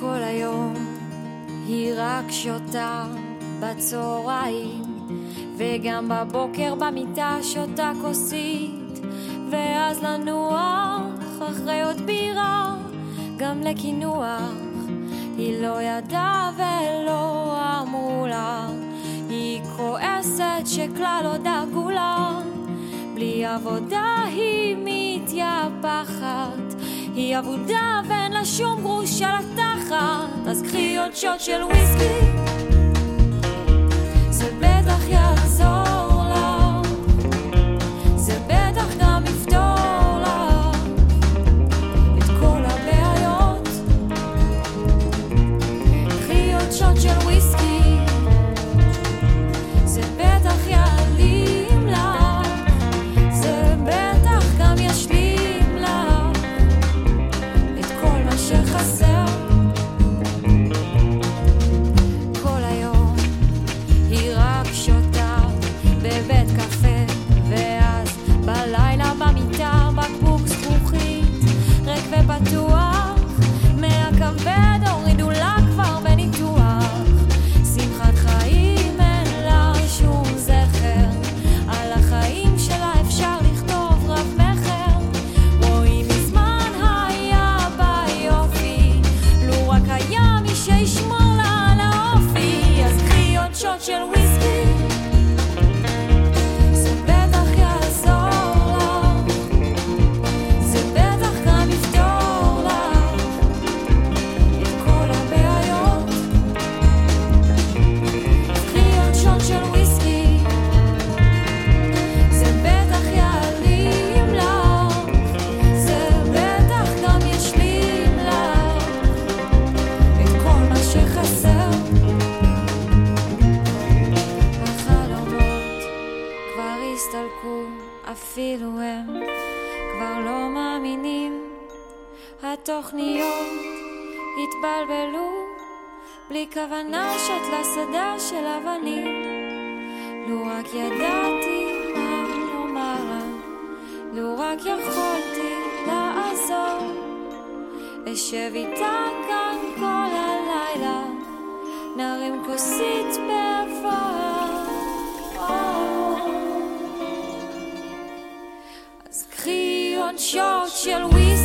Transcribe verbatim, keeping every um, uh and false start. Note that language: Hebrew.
כל היום היא רק שותה בצהריים, וגם בבוקר במיטה שותה כוסית, ואז לנוח אחרי עוד בירה, גם לקינוח היא לא ידעה ולא אמרו לה. היא כועסת שכלל לא דאגו לה, בלי עבודה היא מתייפחת, היא עבודה ואין לה שום גרוש על התחת. אז קחי עוד שוט של וויסקי, זה בטח יעזור לה, זה בטח גם יפתור לה את כל הבעיות. קחי עוד שוט של וויסקי, זה בטח יעלים לה, זה בטח גם ישלים לה את כל מה שחסר. כל היום היא רק שותה בבית קפה, ואז בלילה במיטה בקבוק זכוכית ריק ופתוח, מהכבד הורידו לה כבר בניתוח. שמחת חיים אין לה שום זכר, על החיים שלה אפשר לכתוב רב מחר. רואים מזמן היה ביופי, לו רק היה מי שישמור לה על האופי. אז קחי עוד שוט של וויסקי, זה בטח יעזור לה, זה בטח גם יפתור לה את כל הבעיות. קחי עוד שוט של וויסקי, זה בטח יעלים לה, זה בטח גם ישלים לה את כל מה שחסר. החלומות כבר הסתלקו, אפילו הם כבר לא מאמינים. התוכניות התבלבלו, בלי כוונה שט לסדה של אבנים. לו רק ידעתי מה לומר לה, לו רק יכולתי לעזור, אשב איתה כאן כל הלילה, נרים כוסית באבק. אז קחי עוד שוט של וויסקי,